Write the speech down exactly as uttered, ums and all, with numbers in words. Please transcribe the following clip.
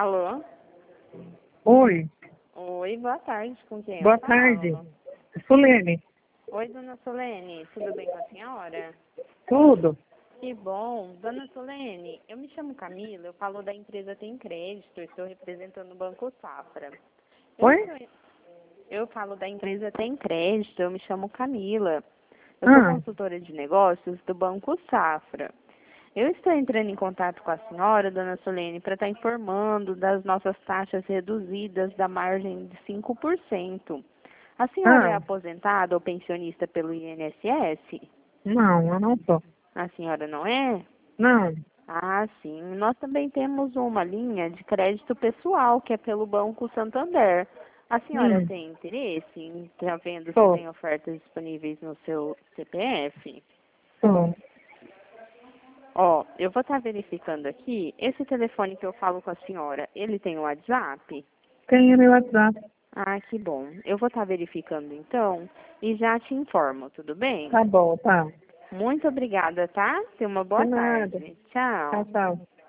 Alô? Oi, Oi, boa tarde. Com quem boa eu falo? tarde. Solene, Oi, dona Solene. Tudo bem com a senhora? tudo? Que bom. Dona Solene, eu me chamo Camila, eu falo da empresa Tem Crédito, eu estou representando o Banco Safra. Eu, Oi? estou- eu falo da empresa Tem Crédito, eu me chamo Camila. Eu sou Ah, consultora de negócios do Banco Safra. Eu estou entrando em contato com a senhora, dona Solene, para estar informando das nossas taxas reduzidas da margem de cinco por cento. A senhora é ah, aposentada ou pensionista pelo I N S S? não, eu não tô. A senhora não é? Não, Ah, sim. Nós também temos uma linha de crédito pessoal, que é pelo Banco Santander. A senhora hum, tem interesse? Está vendo se tô, tem ofertas disponíveis no seu C P F? tô. Ó, eu vou estar verificando aqui. Esse telefone que eu falo com a senhora, ele tem o WhatsApp? Tem meu WhatsApp. Ah, que bom. Eu vou estar verificando então e já te informo, tudo bem? Tá bom, tá. Muito obrigada, tá? Tenha uma De boa nada. tarde. Tchau, Tchau. tchau.